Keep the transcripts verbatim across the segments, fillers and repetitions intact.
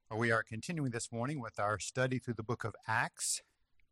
We are continuing this morning with our study through the book of Acts.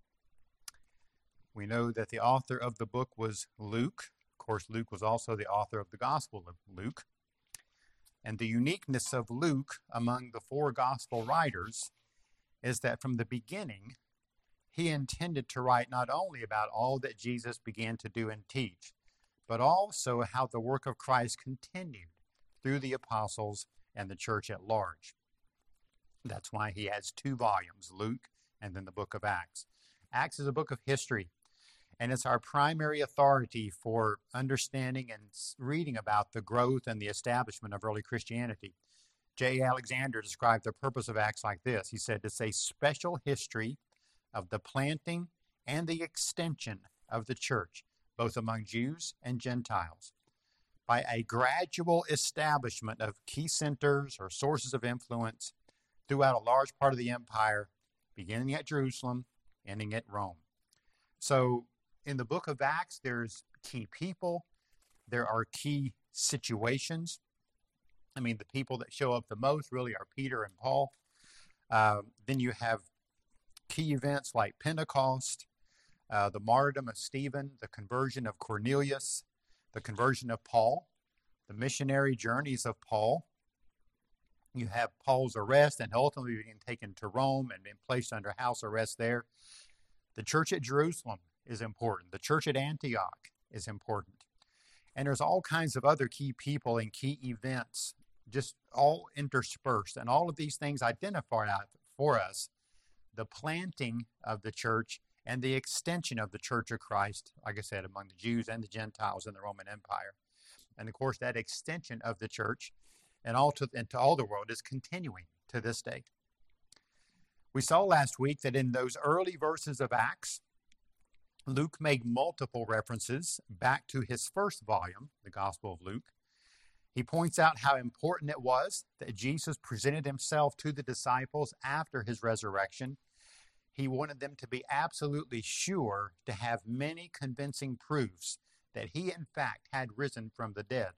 We know that the author of the book was Luke. Of course, Luke was also the author of the Gospel of Luke. And the uniqueness of Luke among the four Gospel writers is that from the beginning, he intended to write not only about all that Jesus began to do and teach, but also how the work of Christ continued through the apostles and the church at large. That's why he has two volumes, Luke and then the book of Acts. Acts is a book of history, and it's our primary authority for understanding and reading about the growth and the establishment of early Christianity. J. Alexander described the purpose of Acts like this. He said, it's a special history of the planting and the extension of the church, both among Jews and Gentiles, by a gradual establishment of key centers or sources of influence throughout a large part of the empire, beginning at Jerusalem, ending at Rome. So in the book of Acts, there's key people, there are key situations. I mean, the people that show up the most really are Peter and Paul. Uh, then you have key events like Pentecost, uh, the martyrdom of Stephen, the conversion of Cornelius, the conversion of Paul, the missionary journeys of Paul. You have Paul's arrest and ultimately being taken to Rome and being placed under house arrest there. The church at Jerusalem is important. The church at Antioch is important. And there's all kinds of other key people and key events just all interspersed. And all of these things identify out for us the planting of the church and the extension of the church of Christ, like I said, among the Jews and the Gentiles in the Roman Empire. And of course, that extension of the church and all to, and to all the world is continuing to this day. We saw last week that in those early verses of Acts, Luke made multiple references back to his first volume, the Gospel of Luke. He points out how important it was that Jesus presented himself to the disciples after his resurrection. He wanted them to be absolutely sure to have many convincing proofs that he, in fact, had risen from the dead.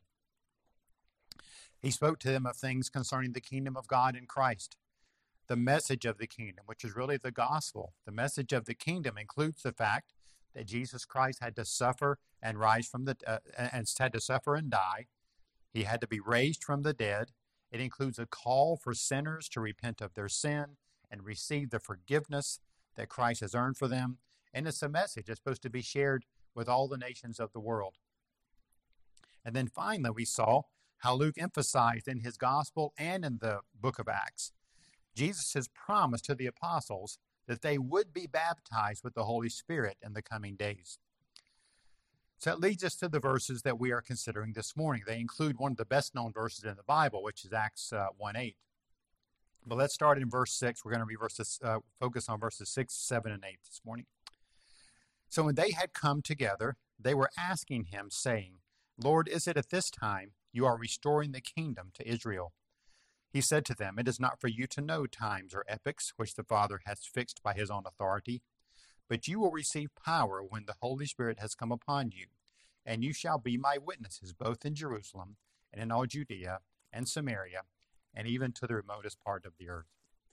He spoke to them of things concerning the kingdom of God in Christ, the message of the kingdom, which is really the gospel. The message of the kingdom includes the fact that Jesus Christ had to suffer and rise from the uh, and had to suffer and die. He had to be raised from the dead. It includes a call for sinners to repent of their sin and receive the forgiveness that Christ has earned for them. And it's a message that's supposed to be shared with all the nations of the world. And then finally, we saw how Luke emphasized in his gospel and in the book of Acts, Jesus' promise to the apostles that they would be baptized with the Holy Spirit in the coming days. So that leads us to the verses that we are considering this morning. They include one of the best-known verses in the Bible, which is Acts uh, one eight. But let's start in verse six. We're going to read verses, uh, focus on verses six, seven, and eight this morning. So when they had come together, they were asking him, saying, Lord, is it at this time you are restoring the kingdom to Israel? He said to them, it is not for you to know times or epochs which the Father has fixed by his own authority, but you will receive power when the Holy Spirit has come upon you, and you shall be my witnesses both in Jerusalem and in all Judea and Samaria, and even to the remotest part of the earth.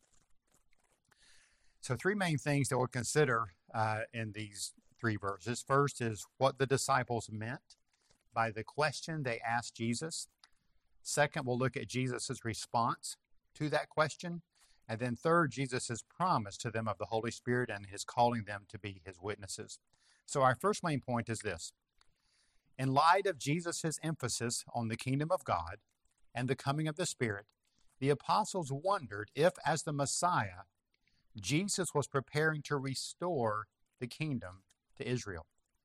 So three main things that we'll consider uh, in these three verses. First is what the disciples meant by the question they asked Jesus. Second, we'll look at Jesus' response to that question. And then third, Jesus' promise to them of the Holy Spirit and his calling them to be his witnesses. So our first main point is this. In light of Jesus' emphasis on the kingdom of God and the coming of the Spirit, the apostles wondered if, as the Messiah, Jesus was preparing to restore the kingdom to Israel.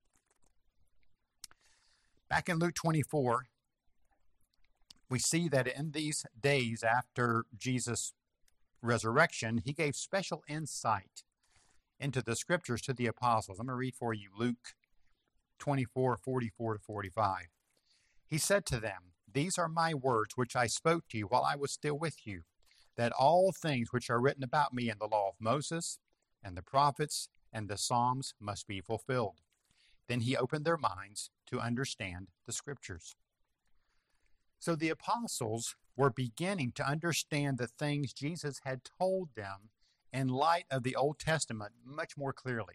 Back in Luke twenty-four, we see that in these days after Jesus' resurrection, he gave special insight into the scriptures to the apostles. I'm going to read for you Luke twenty-four, forty-four to forty-five. He said to them, these are my words which I spoke to you while I was still with you, that all things which are written about me in the law of Moses and the prophets and the Psalms must be fulfilled. Then he opened their minds to understand the scriptures. So the apostles were beginning to understand the things Jesus had told them in light of the Old Testament much more clearly.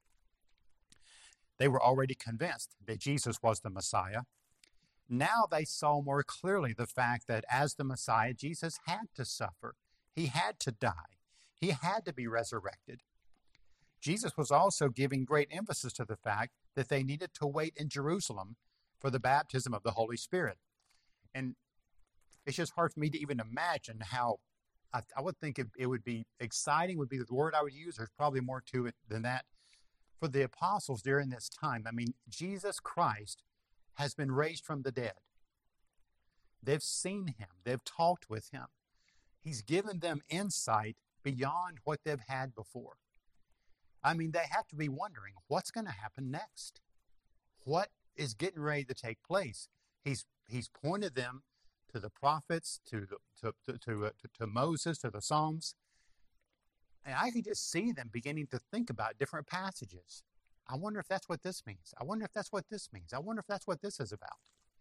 They were already convinced that Jesus was the Messiah. Now they saw more clearly the fact that as the Messiah, Jesus had to suffer. He had to die. He had to be resurrected. Jesus was also giving great emphasis to the fact that they needed to wait in Jerusalem for the baptism of the Holy Spirit. And it's just hard for me to even imagine how, I, I would think it, it would be exciting, would be the word I would use. There's probably more to it than that. For the apostles during this time, I mean, Jesus Christ has been raised from the dead. They've seen him. They've talked with him. He's given them insight beyond what they've had before. I mean, they have to be wondering, what's going to happen next? What is getting ready to take place? He's he's pointed them to the prophets, to the, to to to, uh, to to Moses, to the Psalms, and I can just see them beginning to think about different passages. I wonder if that's what this means. I wonder if that's what this means. I wonder if that's what this is about.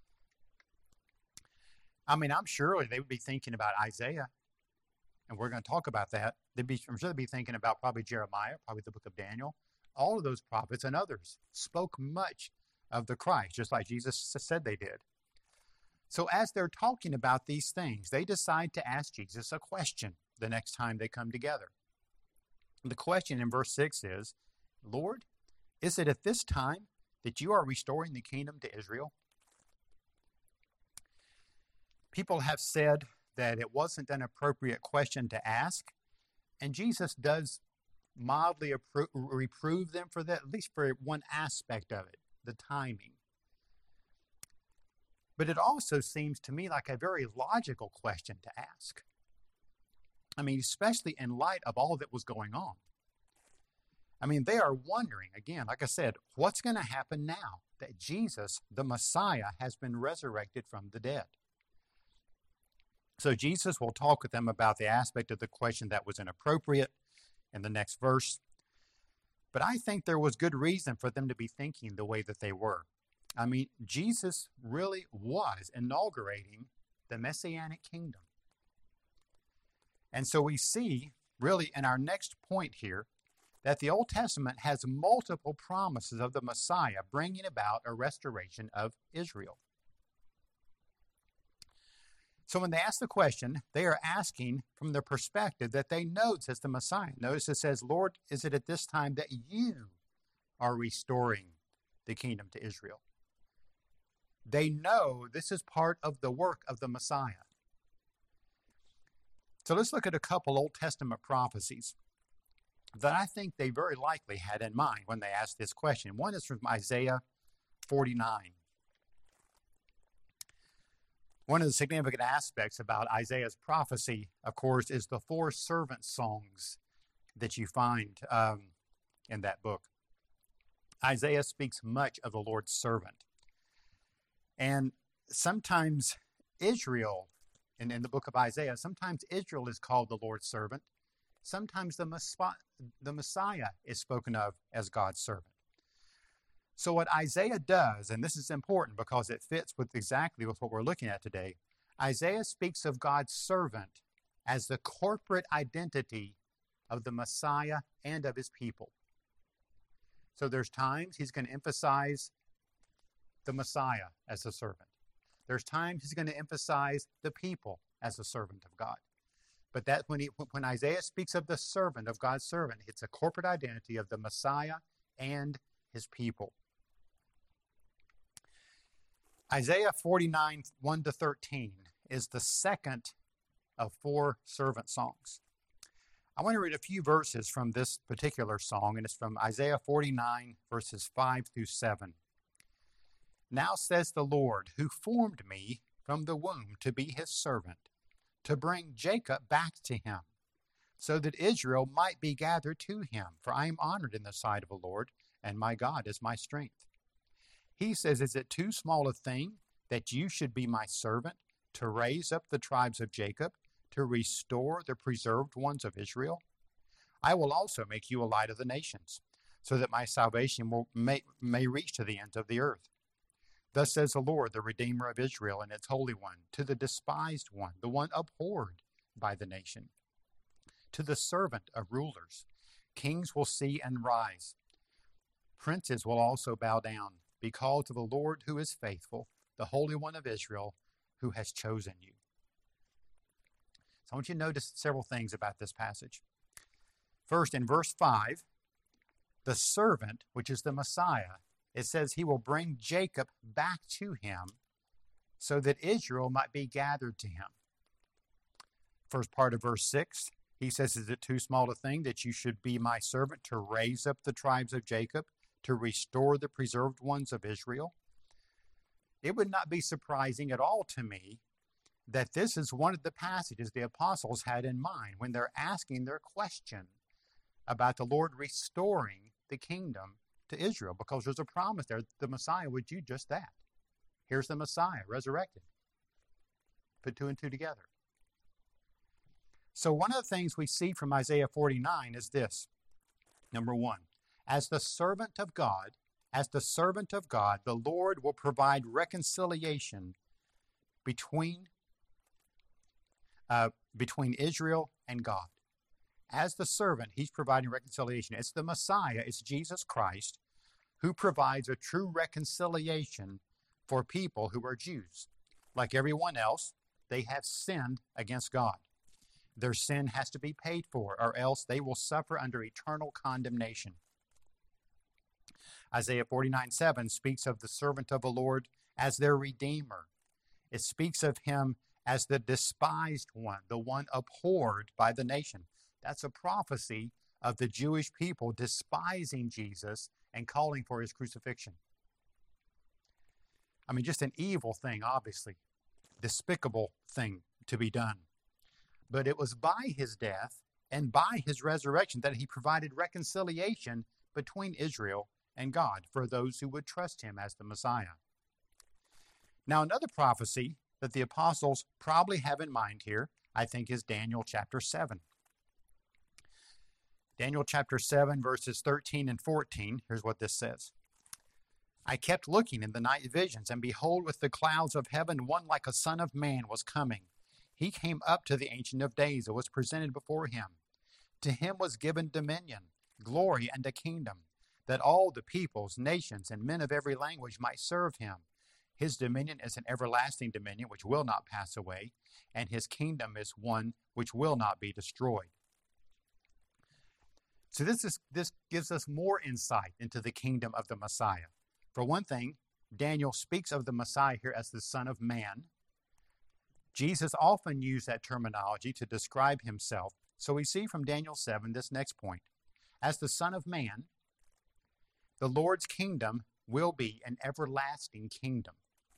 I mean, I'm sure they would be thinking about Isaiah, and we're going to talk about that. They'd be, I'm sure they'd be thinking about probably Jeremiah, probably the book of Daniel. All of those prophets and others spoke much of the Christ, just like Jesus said they did. So as they're talking about these things, they decide to ask Jesus a question the next time they come together. The question in verse six is, Lord, is it at this time that you are restoring the kingdom to Israel? People have said that it wasn't an appropriate question to ask, and Jesus does mildly appro- reprove them for that, at least for one aspect of it, the timing. But it also seems to me like a very logical question to ask. I mean, especially in light of all that was going on. I mean, they are wondering, again, like I said, what's going to happen now that Jesus, the Messiah, has been resurrected from the dead? So Jesus will talk with them about the aspect of the question that was inappropriate in the next verse. But I think there was good reason for them to be thinking the way that they were. I mean, Jesus really was inaugurating the Messianic kingdom. And so we see, really, in our next point here, that the Old Testament has multiple promises of the Messiah bringing about a restoration of Israel. So when they ask the question, they are asking from the perspective that they know it says the Messiah. Notice it says, Lord, is it at this time that you are restoring the kingdom to Israel? They know this is part of the work of the Messiah. So let's look at a couple Old Testament prophecies that I think they very likely had in mind when they asked this question. One is from Isaiah forty-nine. One of the significant aspects about Isaiah's prophecy, of course, is the four servant songs that you find um, in that book. Isaiah speaks much of the Lord's servant. And sometimes Israel, in, in the book of Isaiah, sometimes Israel is called the Lord's servant. Sometimes the, the Messiah is spoken of as God's servant. So what Isaiah does, and this is important because it fits with exactly with what we're looking at today, Isaiah speaks of God's servant as the corporate identity of the Messiah and of his people. So there's times he's going to emphasize the Messiah as a servant. There's times he's going to emphasize the people as a servant of God. But that when he, when Isaiah speaks of the servant, of God's servant, it's a corporate identity of the Messiah and his people. Isaiah forty-nine, one to thirteen is the second of four servant songs. I want to read a few verses from this particular song, and it's from Isaiah forty-nine, verses five through seven. Now says the Lord, who formed me from the womb to be his servant, to bring Jacob back to him, so that Israel might be gathered to him. For I am honored in the sight of the Lord, and my God is my strength. He says, is it too small a thing that you should be my servant, to raise up the tribes of Jacob, to restore the preserved ones of Israel? I will also make you a light of the nations, so that my salvation will may, may reach to the ends of the earth. Thus says the Lord, the Redeemer of Israel and its Holy One, to the despised one, the one abhorred by the nation, to the servant of rulers. Kings will see and rise. Princes will also bow down, because of the Lord who is faithful, the Holy One of Israel, who has chosen you. So I want you to notice several things about this passage. First, in verse five, the servant, which is the Messiah, it says he will bring Jacob back to him so that Israel might be gathered to him. First part of verse six, he says, is it too small a thing that you should be my servant to raise up the tribes of Jacob, to restore the preserved ones of Israel? It would not be surprising at all to me that this is one of the passages the apostles had in mind when they're asking their question about the Lord restoring the kingdom to Israel, because there's a promise there. The Messiah would do just that. Here's the Messiah resurrected. Put two and two together. So one of the things we see from Isaiah forty-nine is this. Number one, as the servant of God, as the servant of God, the Lord will provide reconciliation between, uh, between Israel and God. As the servant, he's providing reconciliation. It's the Messiah, it's Jesus Christ, who provides a true reconciliation for people who are Jews. Like everyone else, they have sinned against God. Their sin has to be paid for, or else they will suffer under eternal condemnation. Isaiah forty-nine seven speaks of the servant of the Lord as their Redeemer. It speaks of him as the despised one, the one abhorred by the nation. That's a prophecy of the Jewish people despising Jesus and calling for his crucifixion. I mean, just an evil thing, obviously. Despicable thing to be done. But it was by his death and by his resurrection that he provided reconciliation between Israel and God for those who would trust him as the Messiah. Now, another prophecy that the apostles probably have in mind here, I think, is Daniel chapter seven. Daniel chapter seven, verses thirteen and fourteen, here's what this says. I kept looking in the night visions, and behold, with the clouds of heaven, one like a son of man was coming. He came up to the Ancient of Days and was presented before him. To him was given dominion, glory, and a kingdom, that all the peoples, nations, and men of every language might serve him. His dominion is an everlasting dominion which will not pass away, and his kingdom is one which will not be destroyed. So this is this gives us more insight into the kingdom of the Messiah. For one thing, Daniel speaks of the Messiah here as the Son of Man. Jesus often used that terminology to describe himself. So we see from Daniel seven this next point. As the Son of Man, the Lord's kingdom will be an everlasting kingdom.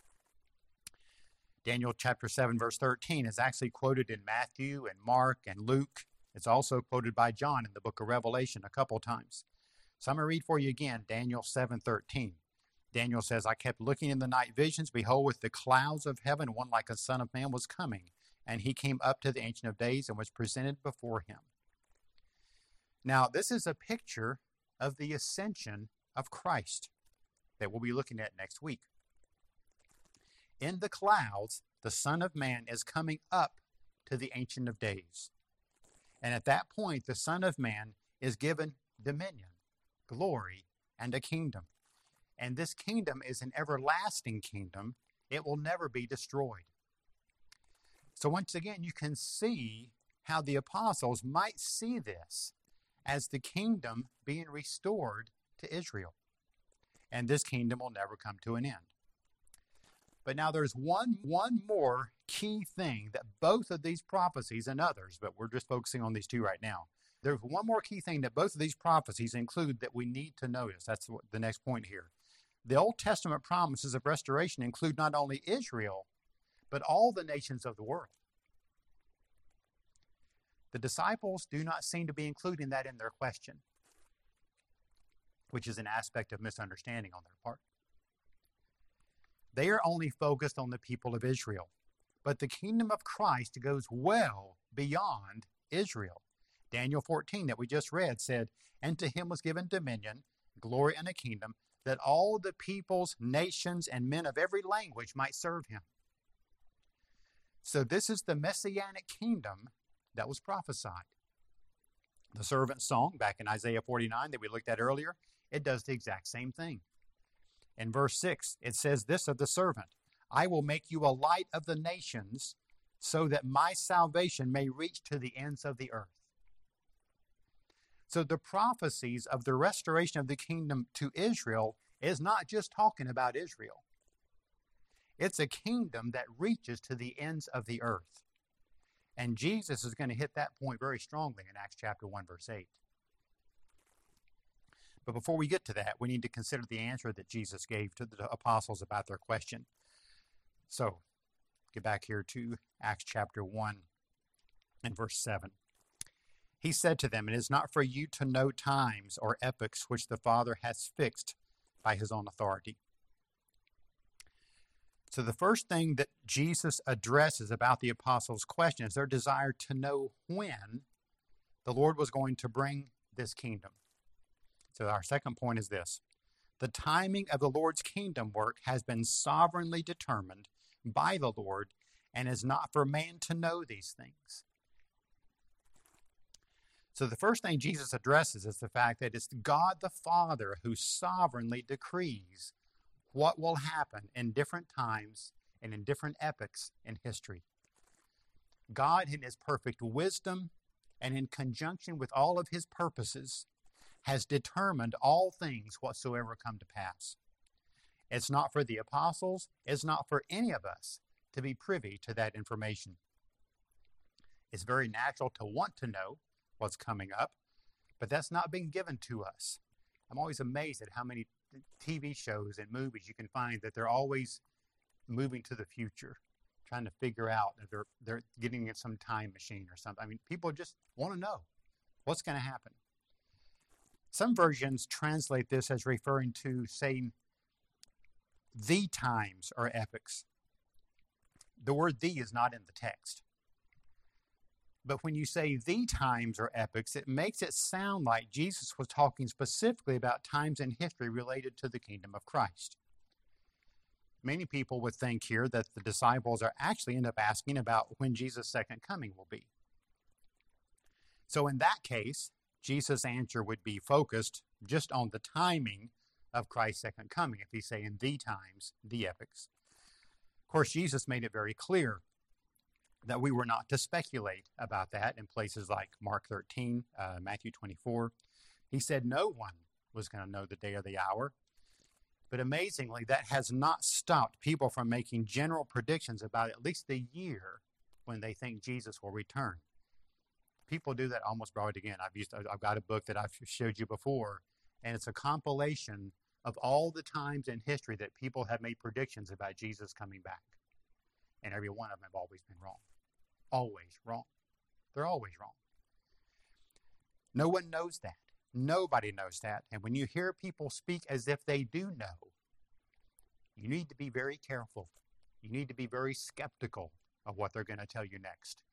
Daniel chapter seven, verse thirteen is actually quoted in Matthew and Mark and Luke. It's also quoted by John in the book of Revelation a couple times. So I'm going to read for you again, Daniel seven thirteen. Daniel says, I kept looking in the night visions. Behold, with the clouds of heaven, one like a son of man was coming. And he came up to the Ancient of Days and was presented before him. Now, this is a picture of the ascension of Christ that we'll be looking at next week. In the clouds, the Son of Man is coming up to the Ancient of Days. And at that point, the Son of Man is given dominion, glory, and a kingdom. And this kingdom is an everlasting kingdom. It will never be destroyed. So once again, you can see how the apostles might see this as the kingdom being restored to Israel. And this kingdom will never come to an end. But now there's one, one more key thing that both of these prophecies and others, but we're just focusing on these two right now. There's one more key thing that both of these prophecies include that we need to notice. That's the next point here. The Old Testament promises of restoration include not only Israel, but all the nations of the world. The disciples do not seem to be including that in their question, which is an aspect of misunderstanding on their part. They are only focused on the people of Israel, but the kingdom of Christ goes well beyond Israel. Daniel fourteen that we just read said, and to him was given dominion, glory, and a kingdom, that all the peoples, nations, and men of every language might serve him. So this is the messianic kingdom that was prophesied. The servant song back in Isaiah forty-nine that we looked at earlier, it does the exact same thing. In verse six, it says this of the servant, I will make you a light of the nations so that my salvation may reach to the ends of the earth. So the prophecies of the restoration of the kingdom to Israel is not just talking about Israel. It's a kingdom that reaches to the ends of the earth. And Jesus is going to hit that point very strongly in Acts chapter one, verse eight. But before we get to that, we need to consider the answer that Jesus gave to the apostles about their question. So, get back here to Acts chapter one and verse seven. He said to them, It is not for you to know times or epochs which the Father has fixed by his own authority. So the first thing that Jesus addresses about the apostles' question is their desire to know when the Lord was going to bring this kingdom. So our second point is this. The timing of the Lord's kingdom work has been sovereignly determined by the Lord and is not for man to know these things. So the first thing Jesus addresses is the fact that it's God the Father who sovereignly decrees what will happen in different times and in different epochs in history. God, in his perfect wisdom and in conjunction with all of his purposes, has determined all things whatsoever come to pass. It's not for the apostles, it's not for any of us to be privy to that information. It's very natural to want to know what's coming up, but that's not being given to us. I'm always amazed at how many T V shows and movies you can find that they're always moving to the future, trying to figure out that they're they're getting in some time machine or something. I mean, people just want to know what's going to happen. Some versions translate this as referring to saying the times or epochs. The word the is not in the text. But when you say the times or epochs, it makes it sound like Jesus was talking specifically about times in history related to the kingdom of Christ. Many people would think here that the disciples are actually end up asking about when Jesus' second coming will be. So in that case, Jesus' answer would be focused just on the timing of Christ's second coming, if he's saying the times, the epochs. Of course, Jesus made it very clear that we were not to speculate about that in places like Mark thirteen, uh, Matthew twenty-four. He said no one was going to know the day or the hour. But amazingly, that has not stopped people from making general predictions about at least the year when they think Jesus will return. People do that almost broad again. I've used, I've got a book that I've showed you before, and it's a compilation of all the times in history that people have made predictions about Jesus coming back. And every one of them have always been wrong. Always wrong. They're always wrong. No one knows that. Nobody knows that. And when you hear people speak as if they do know, you need to be very careful. You need to be very skeptical of what they're going to tell you next.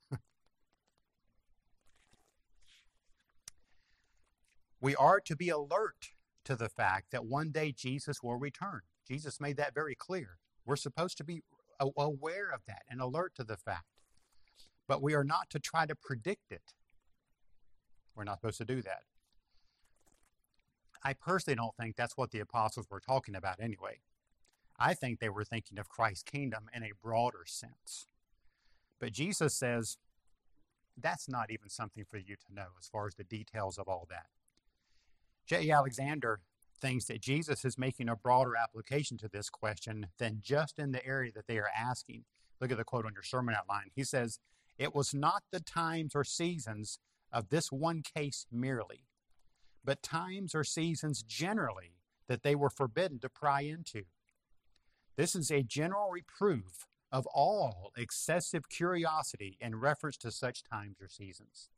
We are to be alert to the fact that one day Jesus will return. Jesus made that very clear. We're supposed to be aware of that and alert to the fact. But we are not to try to predict it. We're not supposed to do that. I personally don't think that's what the apostles were talking about anyway. I think they were thinking of Christ's kingdom in a broader sense. But Jesus says that's not even something for you to know as far as the details of all that. J. Alexander thinks that Jesus is making a broader application to this question than just in the area that they are asking. Look at the quote on your sermon outline. He says, "It was not the times or seasons of this one case merely, but times or seasons generally that they were forbidden to pry into. This is a general reproof of all excessive curiosity in reference to such times or seasons."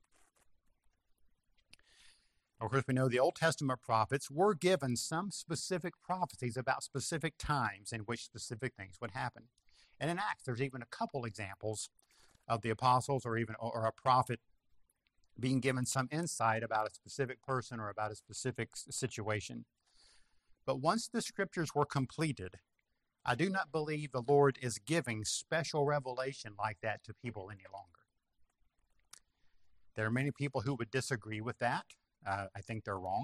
Of course, we know the Old Testament prophets were given some specific prophecies about specific times in which specific things would happen. And in Acts, there's even a couple examples of the apostles or even or a prophet being given some insight about a specific person or about a specific situation. But once the scriptures were completed, I do not believe the Lord is giving special revelation like that to people any longer. There are many people who would disagree with that. Uh, I think they're wrong.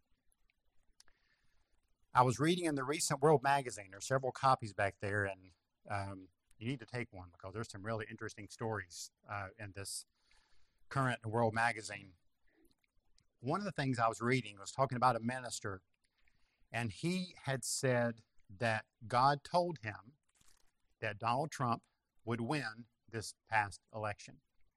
I was reading in the recent World Magazine. There's several copies back there, and um, you need to take one because there's some really interesting stories uh, in this current World Magazine. One of the things I was reading was talking about a minister, and he had said that God told him that Donald Trump would win this past election.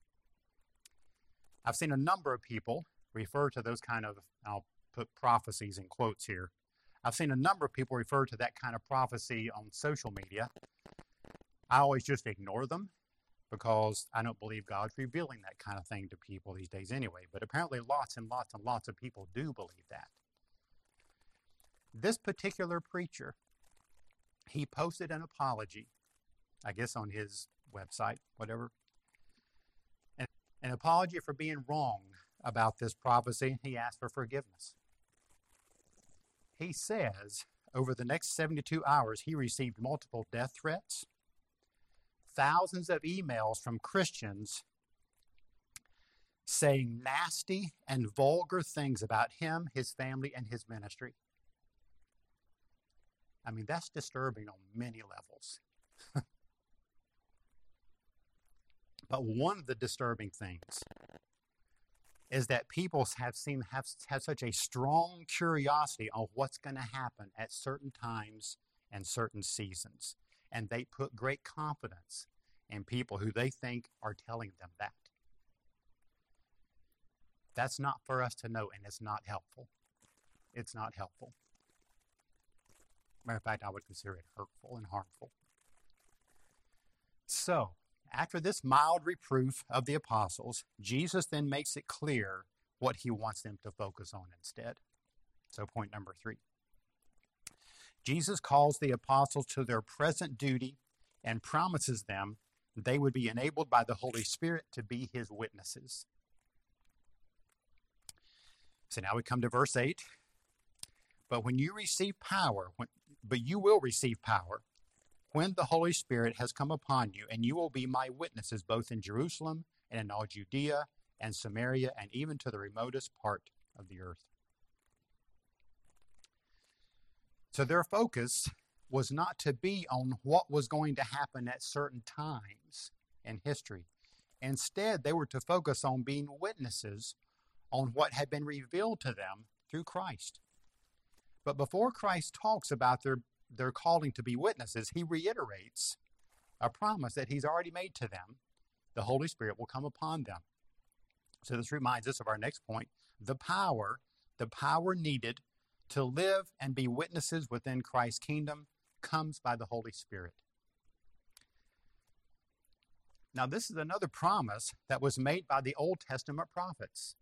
I've seen a number of people refer to those kind of, I'll put prophecies in quotes here. I've seen a number of people refer to that kind of prophecy on social media. I always just ignore them because I don't believe God's revealing that kind of thing to people these days anyway. But apparently lots and lots and lots of people do believe that. This particular preacher, he posted an apology, I guess on his website, whatever. An, an apology for being wrong about this prophecy. He asked for forgiveness. He says over the next seventy-two hours, he received multiple death threats, thousands of emails from Christians saying nasty and vulgar things about him, his family, and his ministry. I mean, that's disturbing on many levels. But one of the disturbing things is that people have seemed have, have such a strong curiosity on what's going to happen at certain times and certain seasons. And they put great confidence in people who they think are telling them that. That's not for us to know, and it's not helpful. It's not helpful. Matter of fact, I would consider it hurtful and harmful. So, after this mild reproof of the apostles, Jesus then makes it clear what he wants them to focus on instead. So, point number three. Jesus calls the apostles to their present duty and promises them they would be enabled by the Holy Spirit to be his witnesses. So now we come to verse eight. But when you receive power, when, but you will receive power when the Holy Spirit has come upon you, and you will be my witnesses both in Jerusalem and in all Judea and Samaria and even to the remotest part of the earth. So their focus was not to be on what was going to happen at certain times in history. Instead, they were to focus on being witnesses on what had been revealed to them through Christ. But before Christ talks about their, their calling to be witnesses, he reiterates a promise that he's already made to them. The Holy Spirit will come upon them. So this reminds us of our next point, the power, the power needed to live and be witnesses within Christ's kingdom comes by the Holy Spirit. Now, this is another promise that was made by the Old Testament prophets.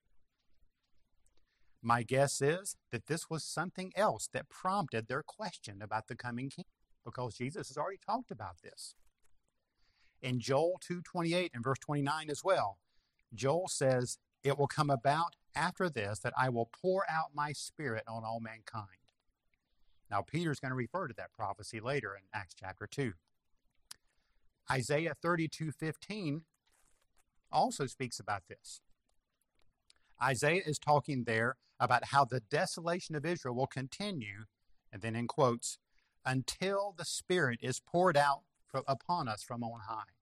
My guess is that this was something else that prompted their question about the coming king, because Jesus has already talked about this. In Joel two twenty-eight and verse twenty-nine as well, Joel says, "It will come about after this that I will pour out my Spirit on all mankind." Now, Peter's going to refer to that prophecy later in Acts chapter two. Isaiah thirty-two fifteen also speaks about this. Isaiah is talking there about how the desolation of Israel will continue, and then in quotes, until the Spirit is poured out for, upon us from on high.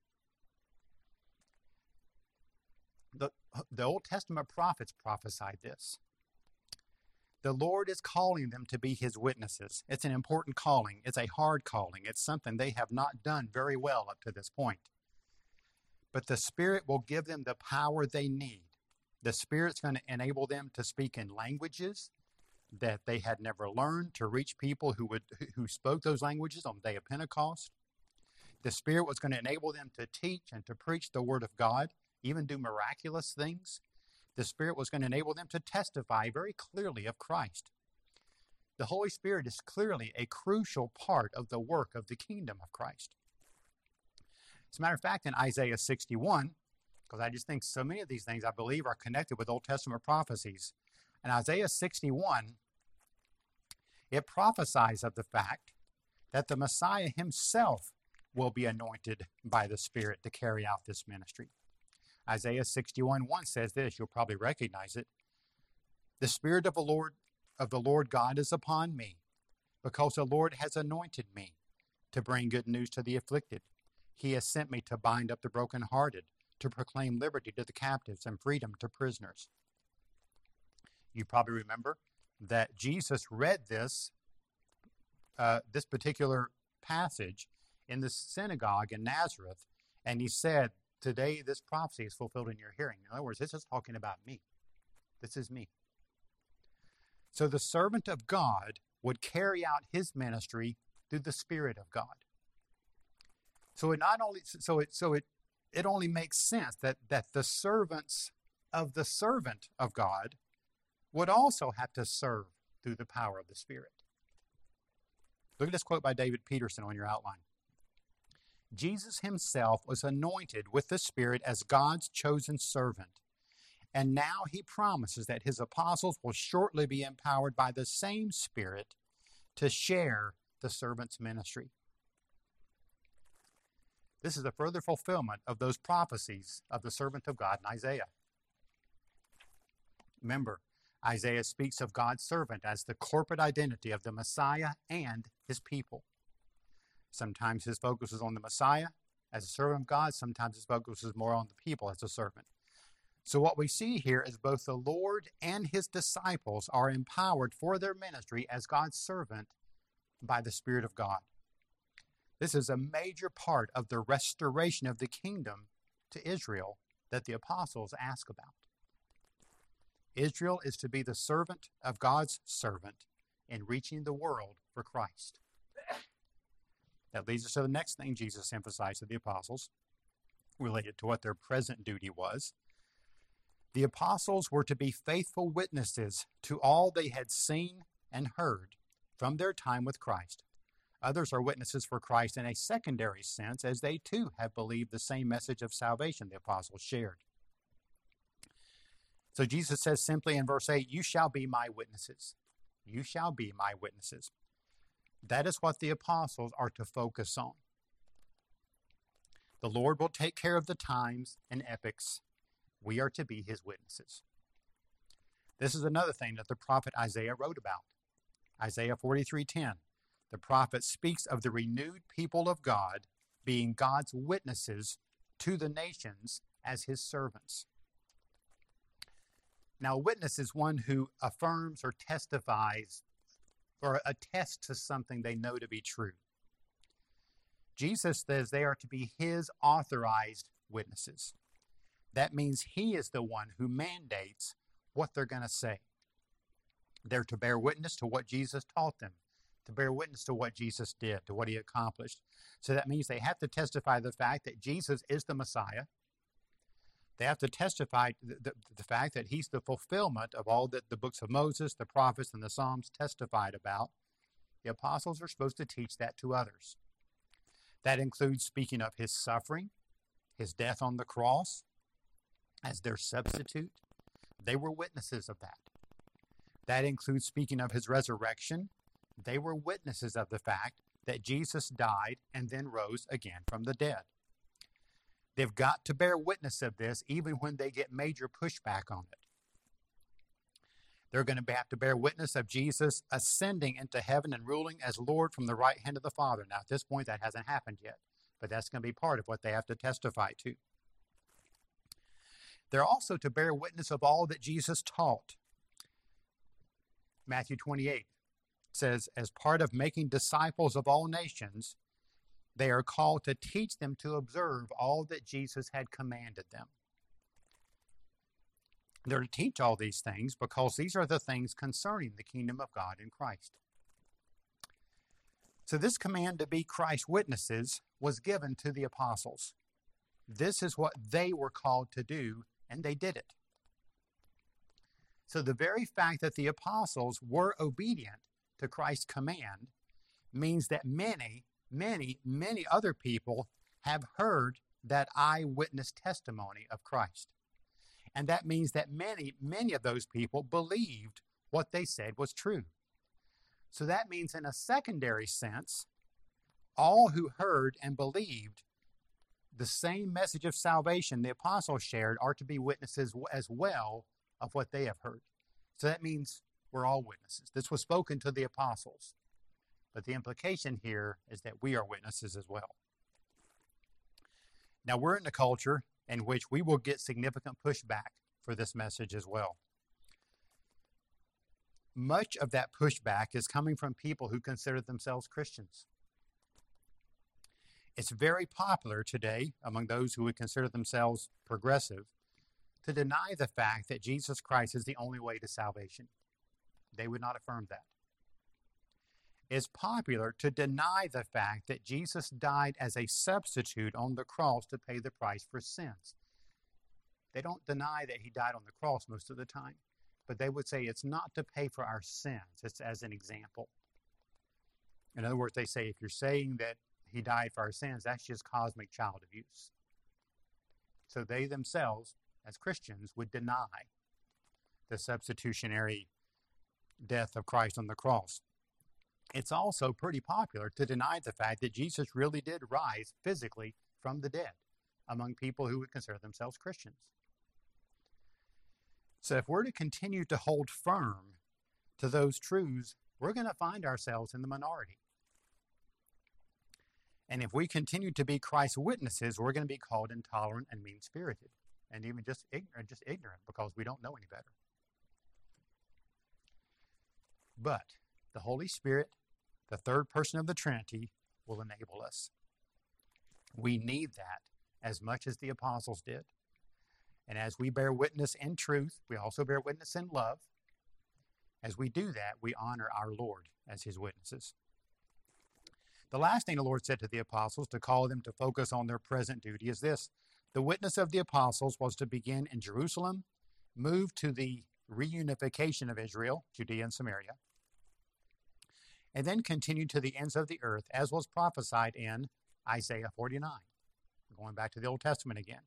The, the Old Testament prophets prophesied this. The Lord is calling them to be his witnesses. It's an important calling. It's a hard calling. It's something they have not done very well up to this point. But the Spirit will give them the power they need. The Spirit's going to enable them to speak in languages that they had never learned, to reach people who would who spoke those languages on the day of Pentecost. The Spirit was going to enable them to teach and to preach the Word of God, even do miraculous things. The Spirit was going to enable them to testify very clearly of Christ. The Holy Spirit is clearly a crucial part of the work of the kingdom of Christ. As a matter of fact, in Isaiah sixty-one, because I just think so many of these things, I believe, are connected with Old Testament prophecies. In Isaiah sixty-one, It prophesies of the fact that the Messiah himself will be anointed by the Spirit to carry out this ministry. Isaiah sixty-one one says this, you'll probably recognize it. The Spirit of the Lord of the Lord God is upon me, because the Lord has anointed me to bring good news to the afflicted. He has sent me to bind up the brokenhearted, to proclaim liberty to the captives and freedom to prisoners. You probably remember that Jesus read this, uh, this particular passage in the synagogue in Nazareth, and he said, today this prophecy is fulfilled in your hearing. In other words, this is talking about me. This is me. So the servant of God would carry out his ministry through the Spirit of God. So it not only so it so it it only makes sense that that the servants of the servant of God would also have to serve through the power of the Spirit. Look at this quote by David Peterson on your outline. Jesus himself was anointed with the Spirit as God's chosen servant, and now he promises that his apostles will shortly be empowered by the same Spirit to share the servant's ministry. This is a further fulfillment of those prophecies of the servant of God in Isaiah. Remember, Isaiah speaks of God's servant as the corporate identity of the Messiah and his people. Sometimes his focus is on the Messiah as a servant of God. Sometimes his focus is more on the people as a servant. So what we see here is both the Lord and his disciples are empowered for their ministry as God's servant by the Spirit of God. This is a major part of the restoration of the kingdom to Israel that the apostles ask about. Israel is to be the servant of God's servant in reaching the world for Christ. That leads us to the next thing Jesus emphasized to the apostles, related to what their present duty was. The apostles were to be faithful witnesses to all they had seen and heard from their time with Christ. Others are witnesses for Christ in a secondary sense, as they too have believed the same message of salvation the apostles shared. So Jesus says simply in verse eight, you shall be my witnesses. You shall be my witnesses. That is what the apostles are to focus on. The Lord will take care of the times and epochs. We are to be his witnesses. This is another thing that the prophet Isaiah wrote about. Isaiah forty-three ten. The prophet speaks of the renewed people of God being God's witnesses to the nations as his servants. Now, a witness is one who affirms or testifies or attests to something they know to be true. Jesus says they are to be his authorized witnesses. That means he is the one who mandates what they're going to say. They're to bear witness to what Jesus taught them, to bear witness to what Jesus did, to what he accomplished. So that means they have to testify the fact that Jesus is the Messiah. They have to testify the, the, the fact that he's the fulfillment of all that the books of Moses, the prophets, and the Psalms testified about. The apostles are supposed to teach that to others. That includes speaking of his suffering, his death on the cross as their substitute. They were witnesses of that. That includes speaking of his resurrection. They were witnesses of the fact that Jesus died and then rose again from the dead. They've got to bear witness of this even when they get major pushback on it. They're going to have to bear witness of Jesus ascending into heaven and ruling as Lord from the right hand of the Father. Now, at this point, that hasn't happened yet, but that's going to be part of what they have to testify to. They're also to bear witness of all that Jesus taught. Matthew twenty-eight says, as part of making disciples of all nations, they are called to teach them to observe all that Jesus had commanded them. They're to teach all these things because these are the things concerning the kingdom of God in Christ. So this command to be Christ's witnesses was given to the apostles. This is what they were called to do, and they did it. So the very fact that the apostles were obedient to Christ's command means that many Many, many other people have heard that eyewitness testimony of Christ. And that means that many, many of those people believed what they said was true. So that means, in a secondary sense, all who heard and believed the same message of salvation the apostles shared are to be witnesses as well of what they have heard. So that means we're all witnesses. This was spoken to the apostles, but the implication here is that we are witnesses as well. Now, we're in a culture in which we will get significant pushback for this message as well. Much of that pushback is coming from people who consider themselves Christians. It's very popular today among those who would consider themselves progressive to deny the fact that Jesus Christ is the only way to salvation. They would not affirm that. It's popular to deny the fact that Jesus died as a substitute on the cross to pay the price for sins. They don't deny that he died on the cross most of the time, but they would say it's not to pay for our sins. It's as an example. In other words, they say if you're saying that he died for our sins, that's just cosmic child abuse. So they themselves, as Christians, would deny the substitutionary death of Christ on the cross. It's also pretty popular to deny the fact that Jesus really did rise physically from the dead among people who would consider themselves Christians. So if we're to continue to hold firm to those truths, we're going to find ourselves in the minority. And if we continue to be Christ's witnesses, we're going to be called intolerant and mean-spirited, and even just ignorant, just ignorant because we don't know any better. But the Holy Spirit, the third person of the Trinity, will enable us. We need that as much as the apostles did. And as we bear witness in truth, we also bear witness in love. As we do that, we honor our Lord as his witnesses. The last thing the Lord said to the apostles to call them to focus on their present duty is this: the witness of the apostles was to begin in Jerusalem, move to the reunification of Israel, Judea and Samaria, and then continue to the ends of the earth, as was prophesied in Isaiah forty-nine. Going back to the Old Testament again.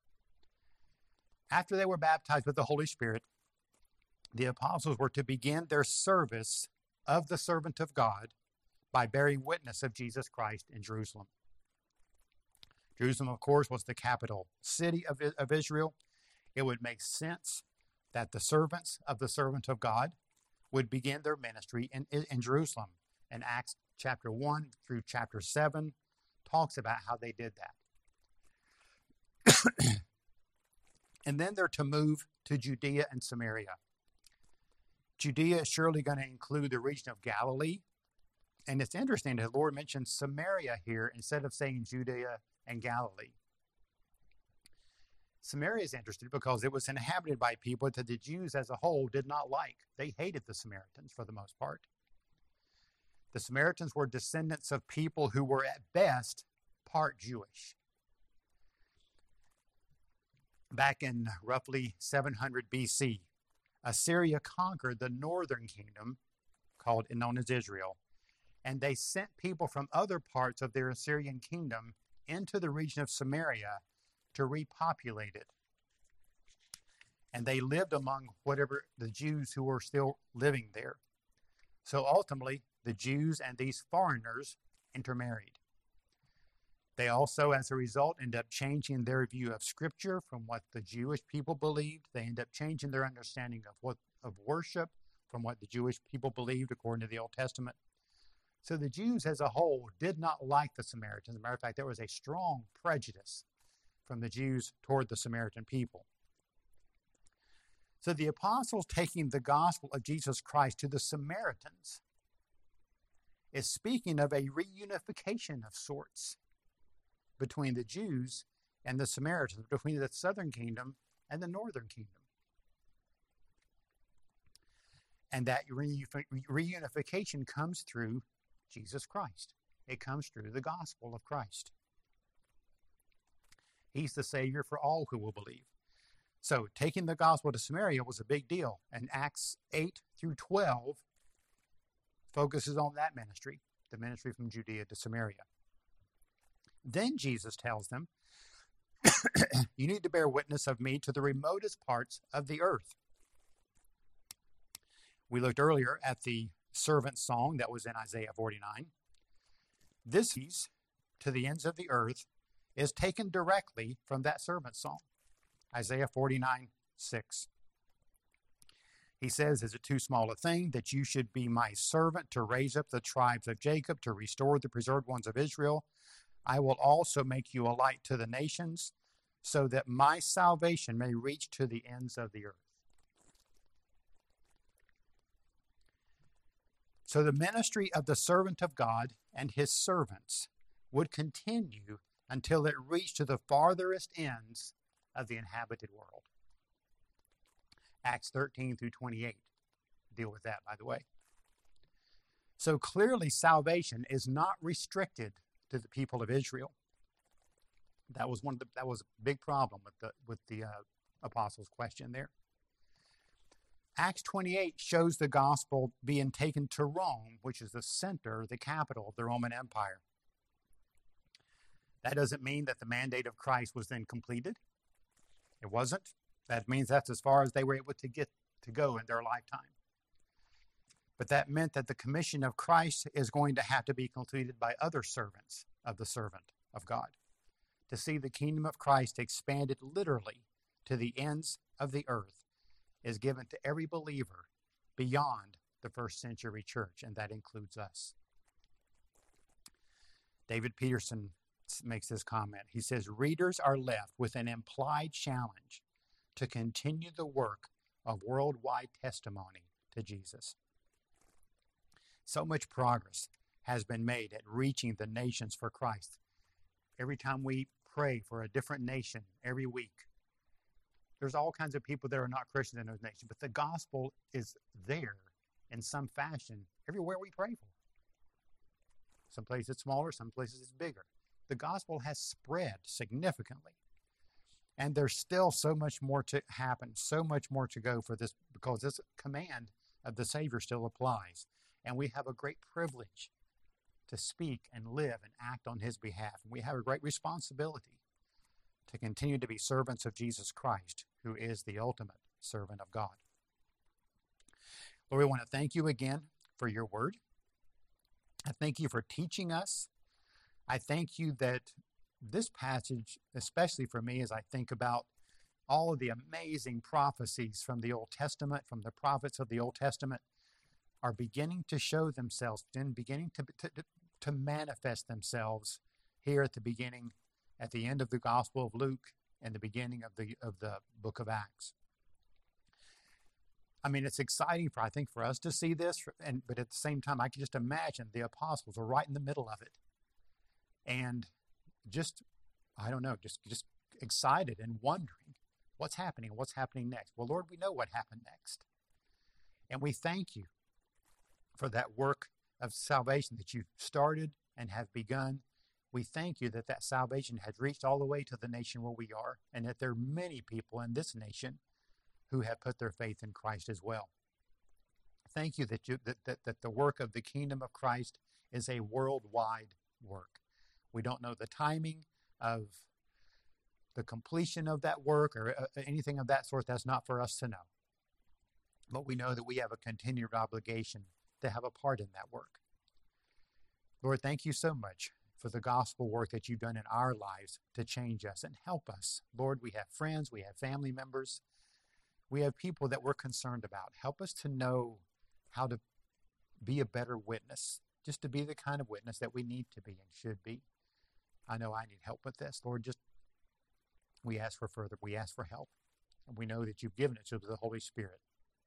After they were baptized with the Holy Spirit, the apostles were to begin their service of the servant of God by bearing witness of Jesus Christ in Jerusalem. Jerusalem, of course, was the capital city of, of Israel. It would make sense that the servants of the servant of God would begin their ministry in, in, in Jerusalem. And Acts chapter one through chapter seven talks about how they did that. And then they're to move to Judea and Samaria. Judea is surely going to include the region of Galilee. And it's interesting that the Lord mentions Samaria here instead of saying Judea and Galilee. Samaria is interesting because it was inhabited by people that the Jews as a whole did not like. They hated the Samaritans for the most part. The Samaritans were descendants of people who were at best part Jewish. Back in roughly seven hundred B C, Assyria conquered the northern kingdom, called and known as Israel, and they sent people from other parts of their Assyrian kingdom into the region of Samaria to repopulate it. And they lived among whatever the Jews who were still living there. So ultimately, the Jews and these foreigners intermarried. They also, as a result, end up changing their view of Scripture from what the Jewish people believed. They end up changing their understanding of what of worship from what the Jewish people believed according to the Old Testament. So the Jews as a whole did not like the Samaritans. As a matter of fact, there was a strong prejudice from the Jews toward the Samaritan people. So the apostles taking the gospel of Jesus Christ to the Samaritans is speaking of a reunification of sorts between the Jews and the Samaritans, between the southern kingdom and the northern kingdom. And that reunification comes through Jesus Christ. It comes through the gospel of Christ. He's the Savior for all who will believe. So taking the gospel to Samaria was a big deal. And Acts eight through twelve focuses on that ministry, the ministry from Judea to Samaria. Then Jesus tells them, you need to bear witness of me to the remotest parts of the earth. We looked earlier at the servant song that was in Isaiah forty-nine. This is to the ends of the earth is taken directly from that servant song, Isaiah forty-nine, six. He says, is it too small a thing that you should be my servant to raise up the tribes of Jacob, to restore the preserved ones of Israel? I will also make you a light to the nations, so that my salvation may reach to the ends of the earth. So the ministry of the servant of God and his servants would continue until it reached to the farthest ends of the inhabited world. Acts thirteen through twenty-eight deal with that, by the way. So clearly salvation is not restricted to the people of Israel. That was one of the, that was a big problem with the with the uh, apostles' question there. Acts twenty-eight shows the gospel being taken to Rome, which is the center, the capital of the Roman Empire. That doesn't mean that the mandate of Christ was then completed. It wasn't. That means that's as far as they were able to get to go in their lifetime. But that meant that the commission of Christ is going to have to be completed by other servants of the servant of God, to see the kingdom of Christ expanded literally to the ends of the earth is given to every believer beyond the first century church, and that includes us. David Peterson makes this comment. He says, readers are left with an implied challenge to continue the work of worldwide testimony to Jesus. So much progress has been made at reaching the nations for Christ. Every time we pray for a different nation every week, there's all kinds of people that are not Christians in those nations, but the gospel is there in some fashion everywhere we pray for. Some places it's smaller, some places it's bigger. The gospel has spread significantly. And there's still so much more to happen, so much more to go for this, because this command of the Savior still applies. And we have a great privilege to speak and live and act on his behalf. And we have a great responsibility to continue to be servants of Jesus Christ, who is the ultimate servant of God. Lord, we want to thank you again for your word. I thank you for teaching us. I thank you that this passage, especially for me, as I think about all of the amazing prophecies from the Old Testament, from the prophets of the Old Testament, are beginning to show themselves and beginning to, to, to manifest themselves here at the beginning, at the end of the Gospel of Luke and the beginning of the of the book of Acts. I mean, it's exciting for, I think, for us to see this, and but at the same time, I can just imagine the apostles are right in the middle of it. And just, I don't know, just, just excited and wondering what's happening, what's happening next. Well, Lord, we know what happened next. And we thank you for that work of salvation that you've started and have begun. We thank you that that salvation has reached all the way to the nation where we are, and that there are many people in this nation who have put their faith in Christ as well. Thank you that, you, that, that, that the work of the kingdom of Christ is a worldwide work. We don't know the timing of the completion of that work or uh, anything of that sort. That's not for us to know. But we know that we have a continued obligation to have a part in that work. Lord, thank you so much for the gospel work that you've done in our lives to change us and help us. Lord, we have friends, we have family members, we have people that we're concerned about. Help us to know how to be a better witness, just to be the kind of witness that we need to be and should be. I know I need help with this. Lord, just we ask for further, we ask for help. And we know that you've given it to the Holy Spirit.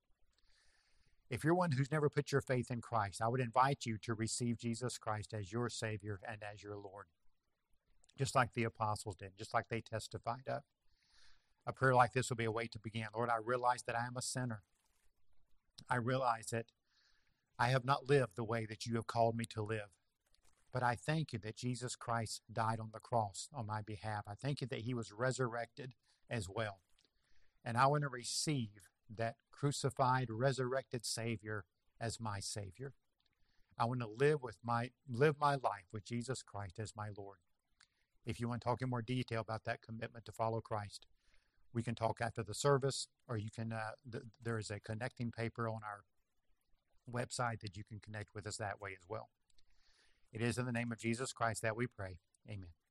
If you're one who's never put your faith in Christ, I would invite you to receive Jesus Christ as your Savior and as your Lord, just like the apostles did, just like they testified of. A prayer like this will be a way to begin. Lord, I realize that I am a sinner. I realize that I have not lived the way that you have called me to live. But I thank you that Jesus Christ died on the cross on my behalf. I thank you that he was resurrected as well. And I want to receive that crucified, resurrected Savior as my Savior. I want to live with my live my life with Jesus Christ as my Lord. If you want to talk in more detail about that commitment to follow Christ, we can talk after the service, or you can. Uh, th- there is a connecting paper on our website that you can connect with us that way as well. It is in the name of Jesus Christ that we pray. Amen.